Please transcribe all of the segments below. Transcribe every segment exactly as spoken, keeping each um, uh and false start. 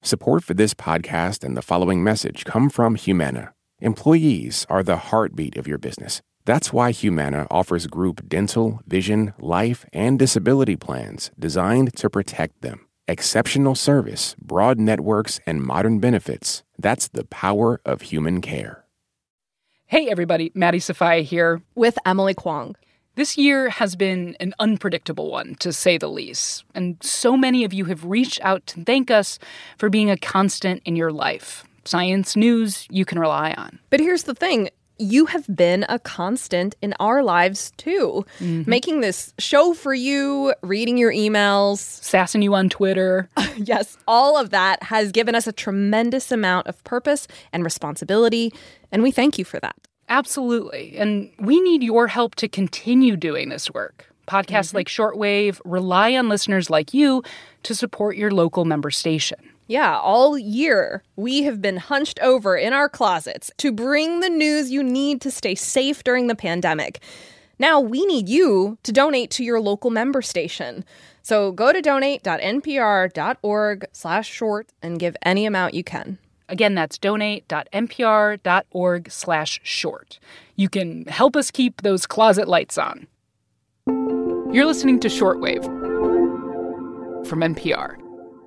Support for this podcast and the following message come from Humana. Employees are the heartbeat of your business. That's why Humana offers group dental, vision, life, and disability plans designed to protect them. Exceptional service, broad networks, and modern benefits. That's the power of human care. Hey everybody, Maddie Sofia here. With Emily Kwong. This year has been an unpredictable one, to say the least. And so many of you have reached out to thank us for being a constant in your life. Science news you can rely on. But here's the thing. You have been a constant in our lives, too. Mm-hmm. Making this show for you, reading your emails. Sassing you on Twitter. Yes, all of that has given us a tremendous amount of purpose and responsibility, and we thank you for that. Absolutely. And we need your help to continue doing this work. Podcasts mm-hmm. like Shortwave rely on listeners like you to support your local member station. Yeah, all year, we have been hunched over in our closets to bring the news you need to stay safe during the pandemic. Now we need you to donate to your local member station. So go to donate.npr.org slash short and give any amount you can. Again, that's donate.npr.org slash short. You can help us keep those closet lights on. You're listening to Shortwave from N P R.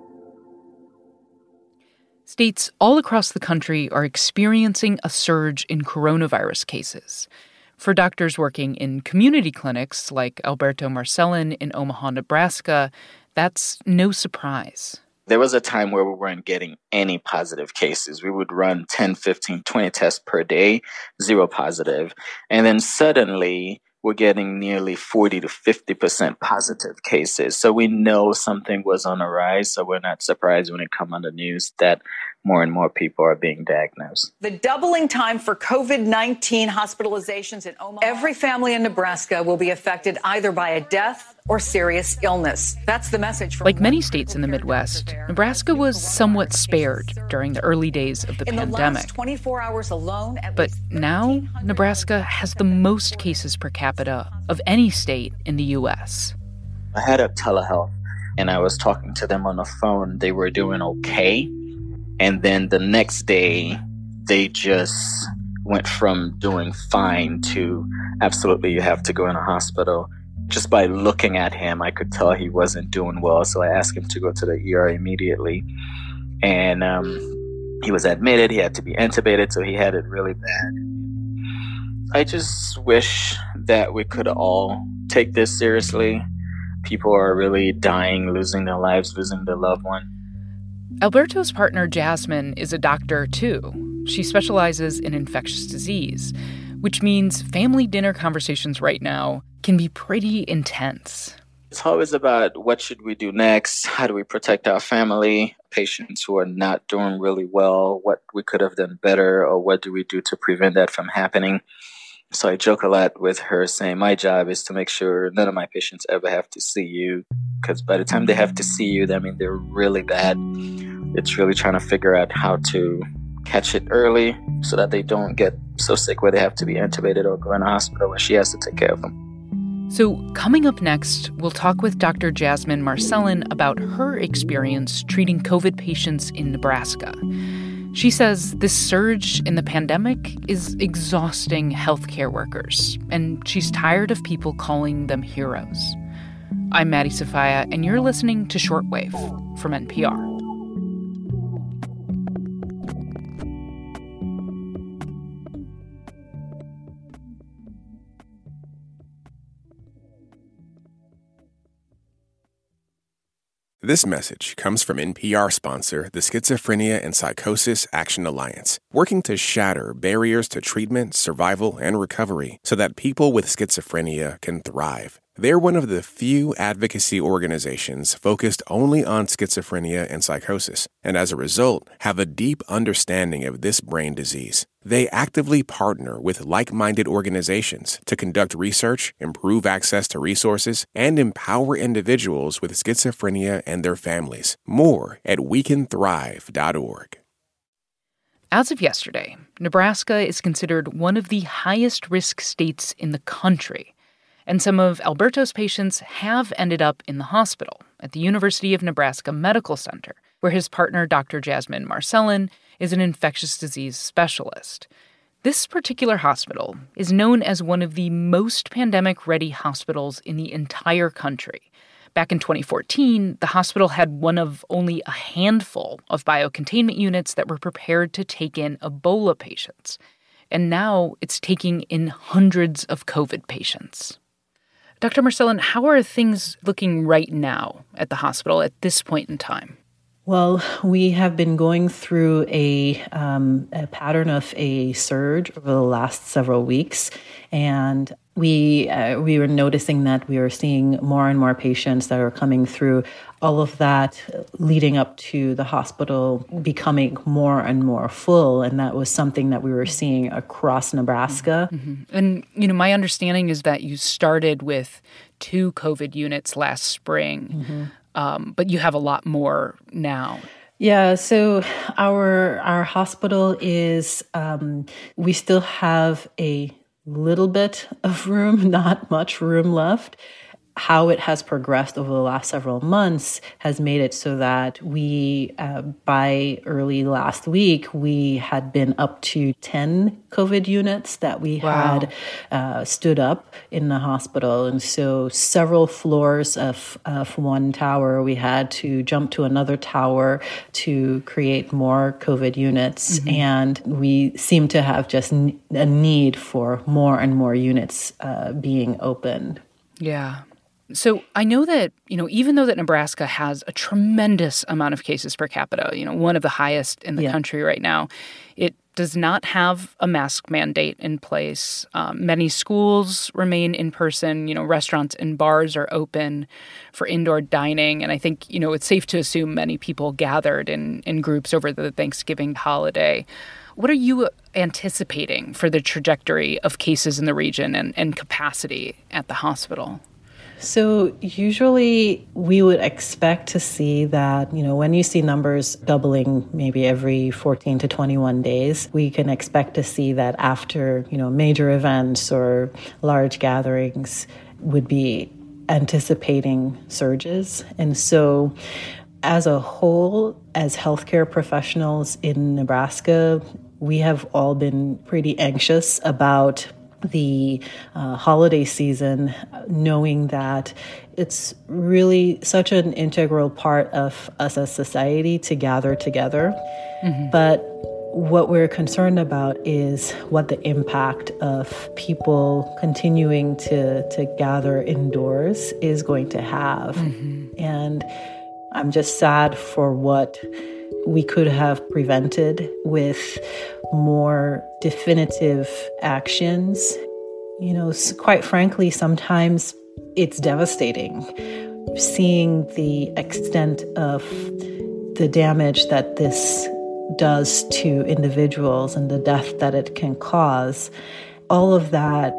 States all across the country are experiencing a surge in coronavirus cases. For doctors working in community clinics like Alberto Marcellin in Omaha, Nebraska, that's no surprise. There was a time where we weren't getting any positive cases. We would run ten, fifteen, twenty tests per day, zero positive. And then suddenly we're getting nearly forty to fifty percent positive cases. So we know something was on the rise. So we're not surprised when it comes on the news that more and more people are being diagnosed. The doubling time for covid nineteen hospitalizations in Omaha. Every family in Nebraska will be affected either by a death or serious illness. That's the message from... Like many states in the Midwest, Nebraska was somewhat spared during the early days of the in pandemic. In the last twenty-four hours alone... But now, Nebraska has the most cases per capita of any state in the U S. I had a telehealth, and I was talking to them on the phone. They were doing okay. And then the next day, they just went from doing fine to absolutely you have to go in a hospital. Just by looking at him, I could tell he wasn't doing well. So I asked him to go to the E R immediately. And um, he was admitted. He had to be intubated, so he had it really bad. I just wish that we could all take this seriously. People are really dying, losing their lives, losing their loved one. Alberto's partner, Jasmine, is a doctor, too. She specializes in infectious disease, which means family dinner conversations right now can be pretty intense. It's always about what should we do next? How do we protect our family? Patients who are not doing really well, what we could have done better, or what do we do to prevent that from happening? So I joke a lot with her saying my job is to make sure none of my patients ever have to see you, because by the time they have to see you, I mean, they're really bad. It's really trying to figure out how to catch it early so that they don't get so sick where they have to be intubated or go in a hospital where she has to take care of them. So coming up next, we'll talk with Doctor Jasmine Marcellin about her experience treating COVID patients in Nebraska. She says this surge in the pandemic is exhausting healthcare workers, and she's tired of people calling them heroes. I'm Maddie Sofia, and you're listening to Shortwave from N P R. This message comes from N P R sponsor, the Schizophrenia and Psychosis Action Alliance, working to shatter barriers to treatment, survival, and recovery so that people with schizophrenia can thrive. They're one of the few advocacy organizations focused only on schizophrenia and psychosis, and as a result, have a deep understanding of this brain disease. They actively partner with like-minded organizations to conduct research, improve access to resources, and empower individuals with schizophrenia and their families. More at we can thrive dot org. As of yesterday, Nebraska is considered one of the highest-risk states in the country. And some of Alberto's patients have ended up in the hospital at the University of Nebraska Medical Center where his partner, Doctor Jasmine Marcellin, is an infectious disease specialist. This particular hospital is known as one of the most pandemic-ready hospitals in the entire country. Back in twenty fourteen, the hospital had one of only a handful of biocontainment units that were prepared to take in Ebola patients. And now it's taking in hundreds of COVID patients. Doctor Marcellin, how are things looking right now at the hospital at this point in time? Well, we have been going through a, um, a pattern of a surge over the last several weeks, and we uh, we were noticing that we were seeing more and more patients that are coming through. All of that leading up to the hospital becoming more and more full, and that was something that we were seeing across Nebraska. Mm-hmm. And, you know, my understanding is that you started with two COVID units last spring. Mm-hmm. Um, but you have a lot more now. Yeah, so our our hospital is, um, we still have a little bit of room, not much room left. How it has progressed over the last several months has made it so that we, uh, by early last week, we had been up to ten COVID units that we wow. had uh, stood up in the hospital. And so several floors of, of one tower, we had to jump to another tower to create more COVID units. Mm-hmm. And we seem to have just n- a need for more and more units uh, being opened. Yeah. So I know that, you know, even though that Nebraska has a tremendous amount of cases per capita, you know, one of the highest in the yeah. country right now, it does not have a mask mandate in place. Um, many schools remain in person. You know, restaurants and bars are open for indoor dining. And I think, you know, it's safe to assume many people gathered in, in groups over the Thanksgiving holiday. What are you anticipating for the trajectory of cases in the region and, and capacity at the hospital? So usually we would expect to see that, you know, when you see numbers doubling maybe every fourteen to twenty-one days, we can expect to see that after, you know, major events or large gatherings would be anticipating surges. And so as a whole, as healthcare professionals in Nebraska, we have all been pretty anxious about the uh, holiday season, knowing that it's really such an integral part of us as society to gather together. Mm-hmm. But what we're concerned about is what the impact of people continuing to, to gather indoors is going to have. Mm-hmm. And I'm just sad for what we could have prevented with more definitive actions. You know, quite frankly, sometimes it's devastating seeing the extent of the damage that this does to individuals and the death that it can cause. All of that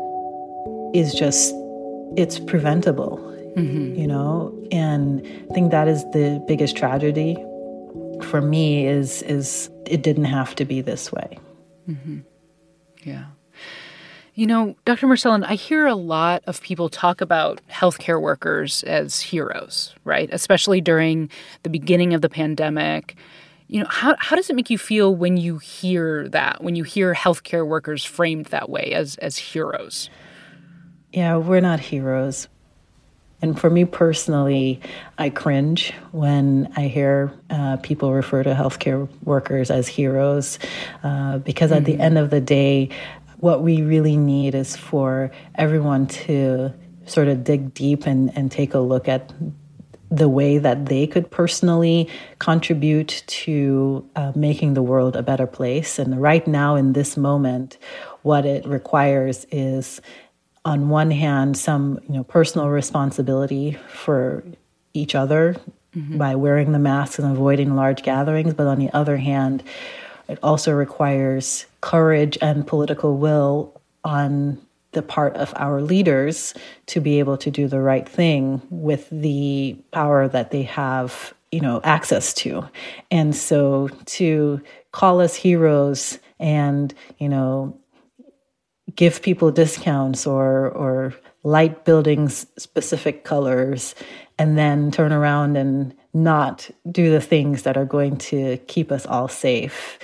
is just, it's preventable, mm-hmm. you know? And I think that is the biggest tragedy for me is is it didn't have to be this way. Mm-hmm. Yeah. You know, Doctor Marcellin, I hear a lot of people talk about healthcare workers as heroes, right? Especially during the beginning of the pandemic. You know, how how does it make you feel when you hear that, when you hear healthcare workers framed that way as as heroes? Yeah, we're not heroes. And for me personally, I cringe when I hear uh, people refer to healthcare workers as heroes, uh, because mm-hmm. at the end of the day, what we really need is for everyone to sort of dig deep and, and take a look at the way that they could personally contribute to uh, making the world a better place. And right now, in this moment, what it requires is, on one hand, some you know personal responsibility for each other mm-hmm. by wearing the masks and avoiding large gatherings. But on the other hand, it also requires courage and political will on the part of our leaders to be able to do the right thing with the power that they have, you know, access to. And so to call us heroes and, you know, give people discounts or or light buildings specific colors and then turn around and not do the things that are going to keep us all safe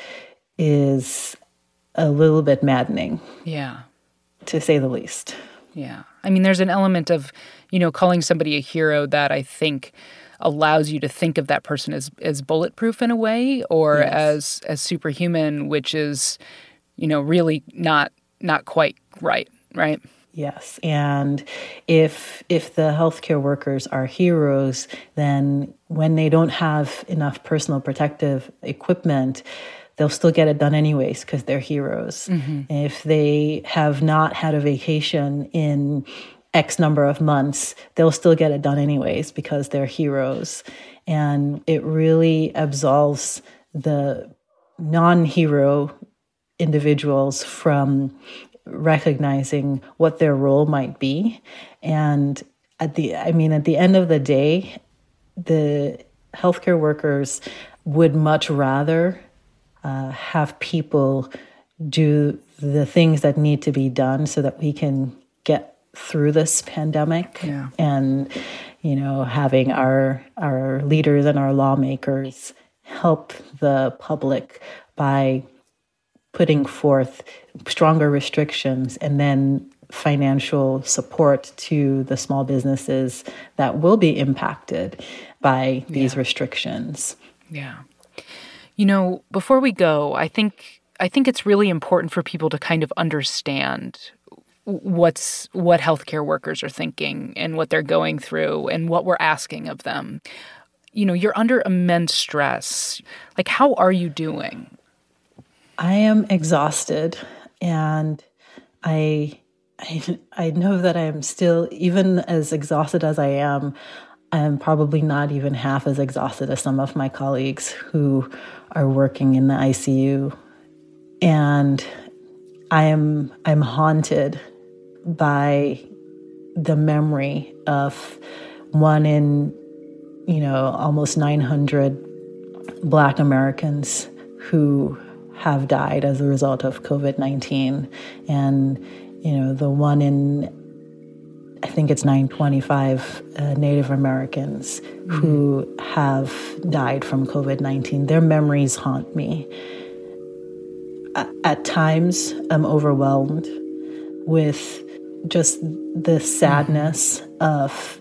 is a little bit maddening. Yeah. To say the least. Yeah. I mean, there's an element of, you know, calling somebody a hero that I think allows you to think of that person as, as bulletproof in a way, or yes. as as superhuman, which is, you know, really not not quite right, right? Yes. And if if the healthcare workers are heroes, then when they don't have enough personal protective equipment, they'll still get it done anyways because they're heroes. Mm-hmm. If they have not had a vacation in X number of months, they'll still get it done anyways because they're heroes. And it really absolves the non-hero individuals from recognizing what their role might be. And at the, I mean, at the end of the day, the healthcare workers would much rather uh, have people do the things that need to be done so that we can get through this pandemic. Yeah. And, you know, having our our leaders and our lawmakers help the public by putting forth stronger restrictions and then financial support to the small businesses that will be impacted by these yeah. restrictions. Yeah. You know, before we go, I think I think it's really important for people to kind of understand what's what healthcare workers are thinking and what they're going through and what we're asking of them. You know, you're under immense stress. Like, how are you doing? I am exhausted, and I, I, I know that I am still, even as exhausted as I am, I'm probably not even half as exhausted as some of my colleagues who are working in the I C U. And I am, I'm haunted by the memory of one in, you know, almost nine hundred Black Americans who have died as a result of COVID nineteen. And, you know, the one in, I think it's nine twenty-five uh, Native Americans mm-hmm. who have died from COVID nineteen. Their memories haunt me. At, at times, I'm overwhelmed with just the sadness mm-hmm. of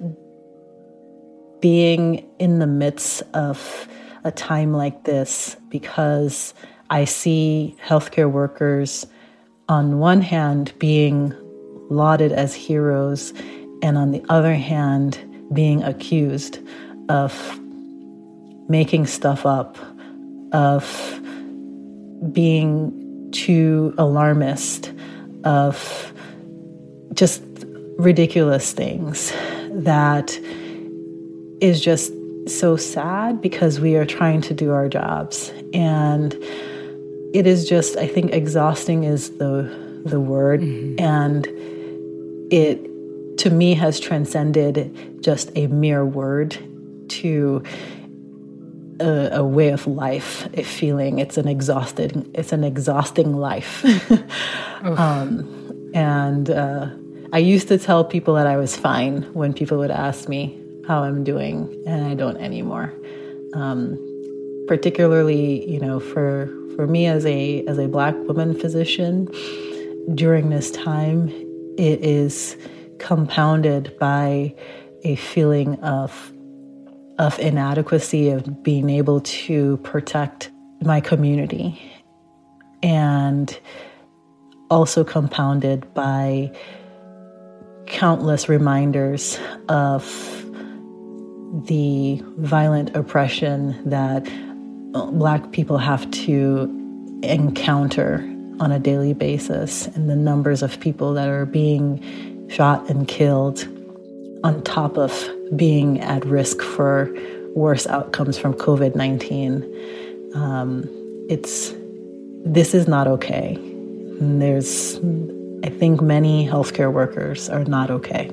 being in the midst of a time like this, because I see healthcare workers on one hand being lauded as heroes, and on the other hand being accused of making stuff up, of being too alarmist, of just ridiculous things that is just so sad, because we are trying to do our jobs. And it is just, I think exhausting is the the word. Mm-hmm. And it, to me, has transcended just a mere word to a, a way of life, a feeling. It's an exhausted, it's an exhausting life. um, and uh, I used to tell people that I was fine when people would ask me how I'm doing, and I don't anymore. Um, particularly, you know, for for me as a as a Black woman physician, during this time, it is compounded by a feeling of of inadequacy, of being able to protect my community, and also compounded by countless reminders of the violent oppression that Black people have to encounter on a daily basis, and the numbers of people that are being shot and killed, on top of being at risk for worse outcomes from COVID nineteen. Um, it's this is not okay. And there's, I think, many healthcare workers are not okay.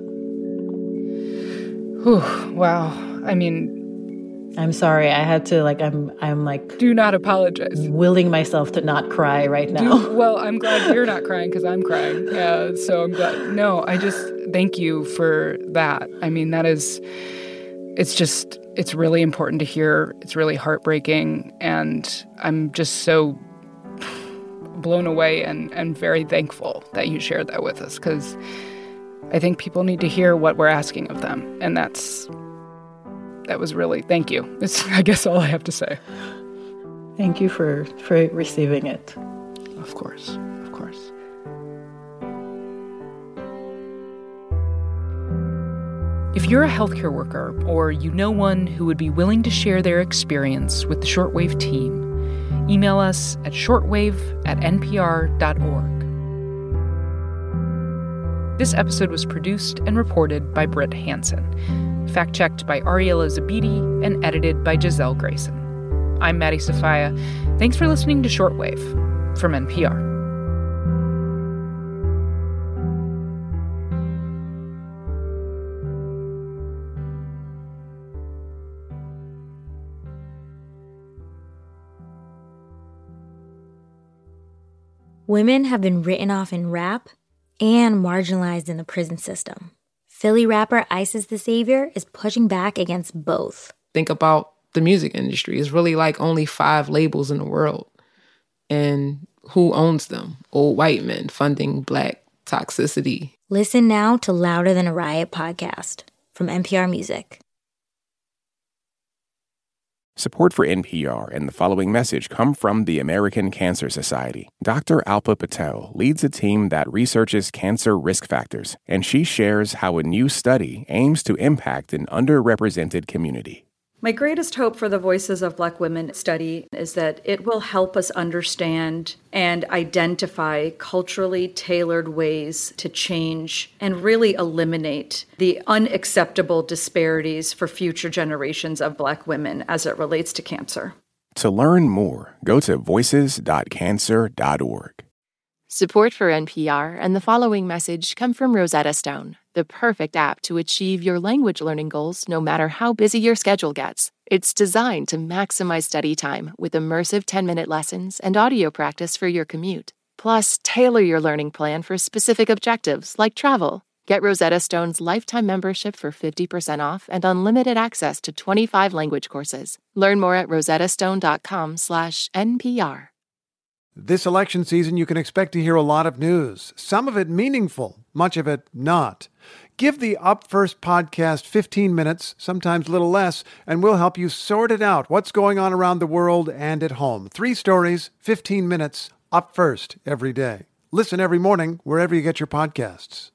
Whew, wow. I mean, I'm sorry. I had to, like, I'm, I'm like... Do not apologize. Willing myself to not cry right now. Do, well, I'm glad you're not crying, because I'm crying. Yeah, so I'm glad. No, I just thank you for that. I mean, that is, it's just, it's really important to hear. It's really heartbreaking. And I'm just so blown away and, and very thankful that you shared that with us, because I think people need to hear what we're asking of them. And that's, that was really, thank you. It's, I guess, all I have to say. Thank you for, for receiving it. Of course, of course. If you're a healthcare worker or you know one who would be willing to share their experience with the Shortwave team, email us at shortwave at n p r dot org. This episode was produced and reported by Britt Hansen, fact-checked by Ariella Zabidi, and edited by Giselle Grayson. I'm Maddie Sofia. Thanks for listening to Shortwave from N P R. Women have been written off in rap and marginalized in the prison system. Philly rapper Isis the Savior is pushing back against both. Think about the music industry. It's really like only five labels in the world. And who owns them? Old white men funding Black toxicity. Listen now to Louder Than a Riot podcast from N P R Music. Support for N P R and the following message come from the American Cancer Society. Doctor Alpa Patel leads a team that researches cancer risk factors, and she shares how a new study aims to impact an underrepresented community. My greatest hope for the Voices of Black Women study is that it will help us understand and identify culturally tailored ways to change and really eliminate the unacceptable disparities for future generations of Black women as it relates to cancer. To learn more, go to voices dot cancer dot org. Support for N P R and the following message come from Rosetta Stone, the perfect app to achieve your language learning goals no matter how busy your schedule gets. It's designed to maximize study time with immersive ten-minute lessons and audio practice for your commute. Plus, tailor your learning plan for specific objectives like travel. Get Rosetta Stone's lifetime membership for fifty percent off and unlimited access to twenty-five language courses. Learn more at rosettastone.com slash NPR. This election season, you can expect to hear a lot of news, some of it meaningful, much of it not. Give the Up First podcast fifteen minutes, sometimes a little less, and we'll help you sort it out, what's going on around the world and at home. Three stories, fifteen minutes, Up First every day. Listen every morning wherever you get your podcasts.